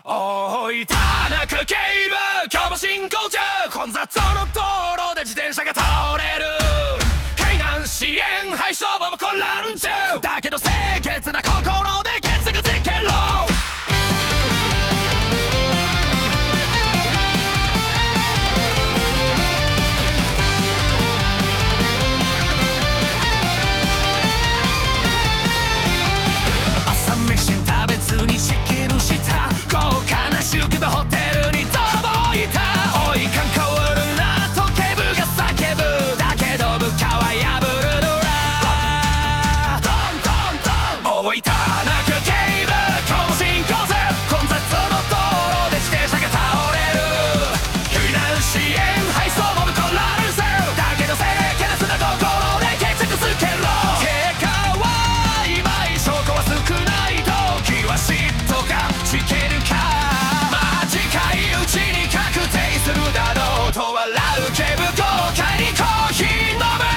おい田中警部、今日も進行中。混雑の道路で自転車が倒れる。避難支援配送部も混乱中だけど、清潔な心で結束つけろ。朝飯食べずに仕切るした豪華な宿場ホテルに泥棒いた。おいかんこうるなと警部が叫ぶ。だけど部下は破るのら。ドンドンドン。おい田中警部、今日も進行中。混雑の道路で自転車が倒れる。避難支援配送も混乱中だけど、清潔な心で決着つけろ。結果は曖昧、証拠は少ない。時は嫉妬がちけるか。まあ近いうちに確定するだろうと笑う警部、豪快にコーヒー飲む。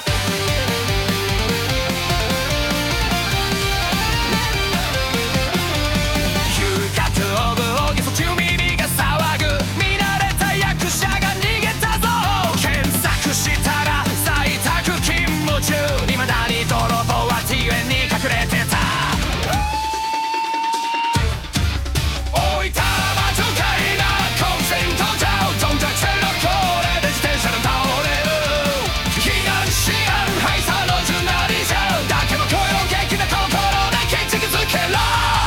遊郭オブ大げそ中耳が騒ぐ。見慣れた役者が逃げたぞ。検索したら在宅勤務中。未だに泥棒は T 園に隠れてた。おいたまちょかいな混戦登場。どんじゃちのこれで自転車が倒れる。避難支援配送の順なりじゃだけど、今日の元気な心で決着つけろ。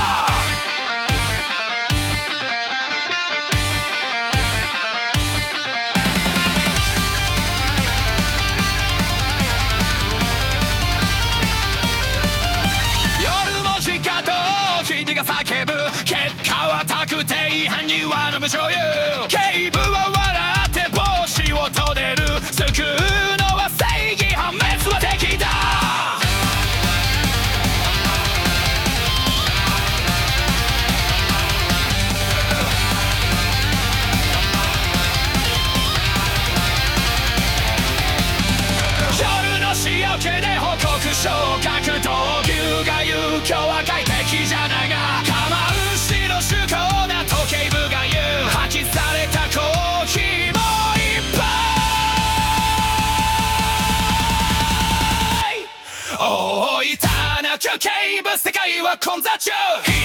夜もしかと記事が叫ぶ。結果は確定、犯人は飲む醤油。警部は笑って帽子を取れる。救うのは正義、破滅は敵だ。夜の塩気で報告書を書く。闘牛が言う今日は快適じゃないが、構うしの主向なと警部が言う。破棄されたコーヒーもいっぱい。おい田中警部、世界は混雑中。